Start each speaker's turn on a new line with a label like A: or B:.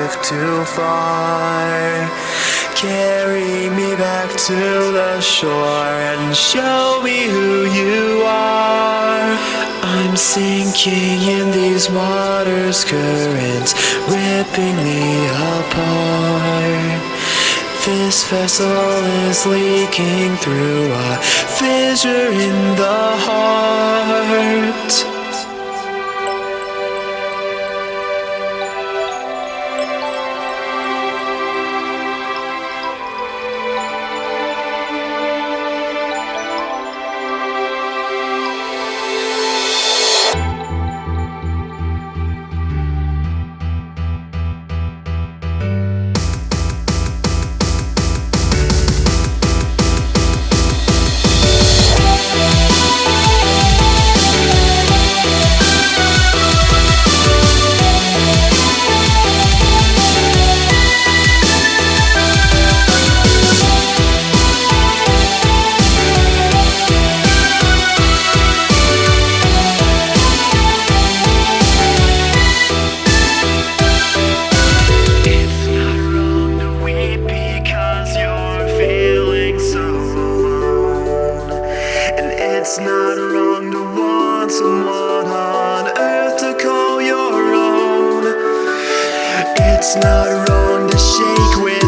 A: drift too far. Carry me back to the shore and show me who you are. I'm sinking in these waters' currents, ripping me apart. This vessel is leaking through a fissure in the heart. It's not wrong to want someone on earth to call your own. It's not wrong to shake with